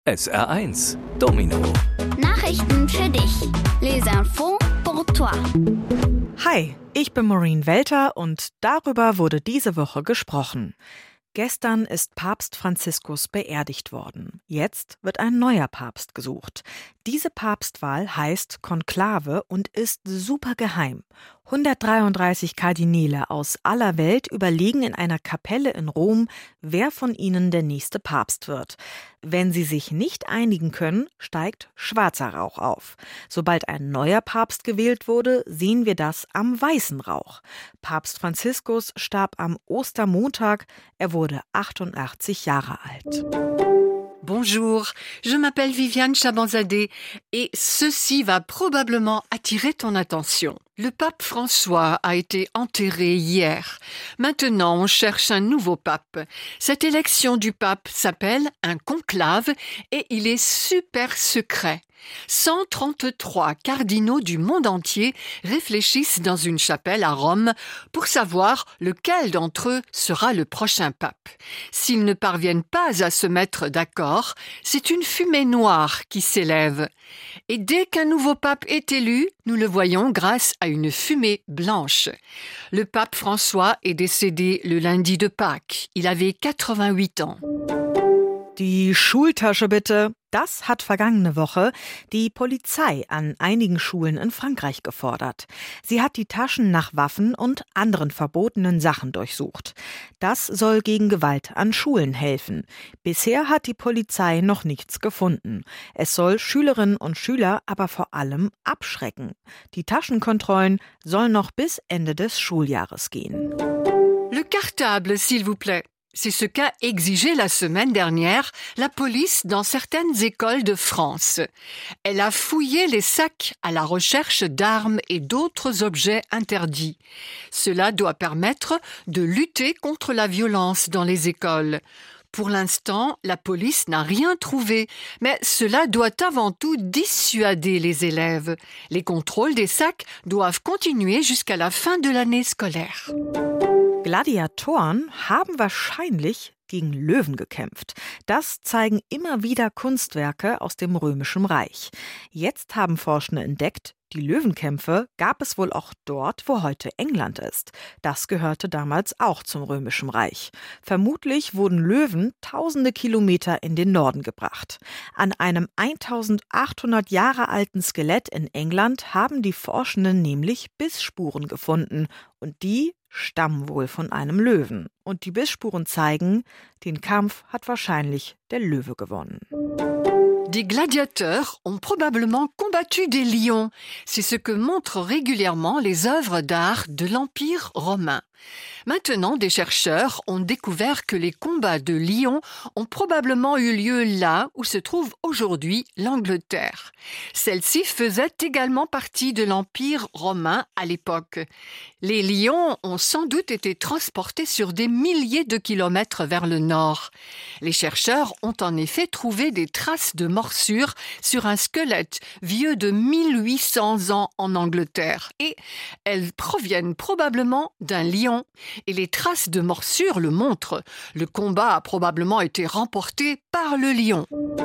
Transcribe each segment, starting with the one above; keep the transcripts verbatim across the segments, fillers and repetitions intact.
S R eins Domino. Nachrichten für dich. Les infos pour toi. Hi, ich bin Maureen Welter und darüber wurde diese Woche gesprochen. Gestern ist Papst Franziskus beerdigt worden. Jetzt wird ein neuer Papst gesucht. Diese Papstwahl heißt Konklave und ist super geheim. hundertdreiunddreißig Kardinäle aus aller Welt überlegen in einer Kapelle in Rom, wer von ihnen der nächste Papst wird. Wenn sie sich nicht einigen können, steigt schwarzer Rauch auf. Sobald ein neuer Papst gewählt wurde, sehen wir das am weißen Rauch. Papst Franziskus starb am Ostermontag. Er wurde achtundachtzig Jahre alt. Bonjour, je m'appelle Viviane Chabanzadeh et ceci va probablement attirer ton attention. Le pape François a été enterré hier. Maintenant, on cherche un nouveau pape. Cette élection du pape s'appelle un conclave et il est super secret. cent trente-trois cardinaux du monde entier réfléchissent dans une chapelle à Rome pour savoir lequel d'entre eux sera le prochain pape. S'ils ne parviennent pas à se mettre d'accord, c'est une fumée noire qui s'élève. Et dès qu'un nouveau pape est élu, nous le voyons grâce à une fumée blanche. Le pape François est décédé le lundi de Pâques. Il avait quatre-vingt-huit ans. Die Schultasche bitte. Das hat vergangene Woche die Polizei an einigen Schulen in Frankreich gefordert. Sie hat die Taschen nach Waffen und anderen verbotenen Sachen durchsucht. Das soll gegen Gewalt an Schulen helfen. Bisher hat die Polizei noch nichts gefunden. Es soll Schülerinnen und Schüler aber vor allem abschrecken. Die Taschenkontrollen sollen noch bis Ende des Schuljahres gehen. Le cartable, s'il vous plaît. C'est ce qu'a exigé la semaine dernière la police dans certaines écoles de France. Elle a fouillé les sacs à la recherche d'armes et d'autres objets interdits. Cela doit permettre de lutter contre la violence dans les écoles. Pour l'instant, la police n'a rien trouvé, mais cela doit avant tout dissuader les élèves. Les contrôles des sacs doivent continuer jusqu'à la fin de l'année scolaire. Gladiatoren haben wahrscheinlich gegen Löwen gekämpft. Das zeigen immer wieder Kunstwerke aus dem Römischen Reich. Jetzt haben Forschende entdeckt, die Löwenkämpfe gab es wohl auch dort, wo heute England ist. Das gehörte damals auch zum Römischen Reich. Vermutlich wurden Löwen tausende Kilometer in den Norden gebracht. An einem eintausendachthundert Jahre alten Skelett in England haben die Forschenden nämlich Bissspuren gefunden. Und die stammen wohl von einem Löwen. Und die Bissspuren zeigen, den Kampf hat wahrscheinlich der Löwe gewonnen. Des gladiateurs ont probablement combattu des lions. C'est ce que montrent régulièrement les œuvres d'art de l'Empire romain. Maintenant, des chercheurs ont découvert que les combats de lions ont probablement eu lieu là où se trouve aujourd'hui l'Angleterre. Celle-ci faisait également partie de l'Empire romain à l'époque. Les lions ont sans doute été transportés sur des milliers de kilomètres vers le nord. Les chercheurs ont en effet trouvé des traces de morsures sur un squelette vieux de mille huit cents ans en Angleterre. Et elles proviennent probablement d'un lion. Et les traces de morsures le montrent. Le combat a probablement été remporté par le lion.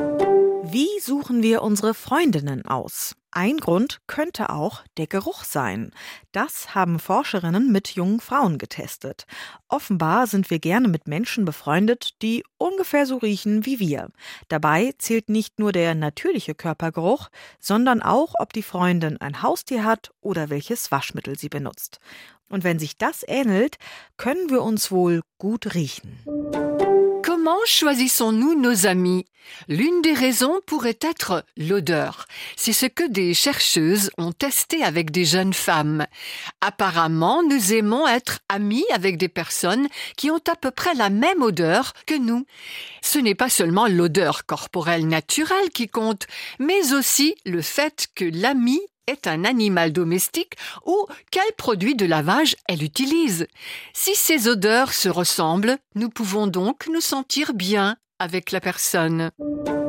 Wie suchen wir unsere Freundinnen aus? Ein Grund könnte auch der Geruch sein. Das haben Forscherinnen mit jungen Frauen getestet. Offenbar sind wir gerne mit Menschen befreundet, die ungefähr so riechen wie wir. Dabei zählt nicht nur der natürliche Körpergeruch, sondern auch, ob die Freundin ein Haustier hat oder welches Waschmittel sie benutzt. Und wenn sich das ähnelt, können wir uns wohl gut riechen. Comment choisissons-nous nos amis? L'une des raisons pourrait être l'odeur. C'est ce que des chercheuses ont testé avec des jeunes femmes. Apparemment, nous aimons être amis avec des personnes qui ont à peu près la même odeur que nous. Ce n'est pas seulement l'odeur corporelle naturelle qui compte, mais aussi le fait que l'ami est un animal domestique ou quel produit de lavage elle utilise. Si ces odeurs se ressemblent, nous pouvons donc nous sentir bien avec la personne.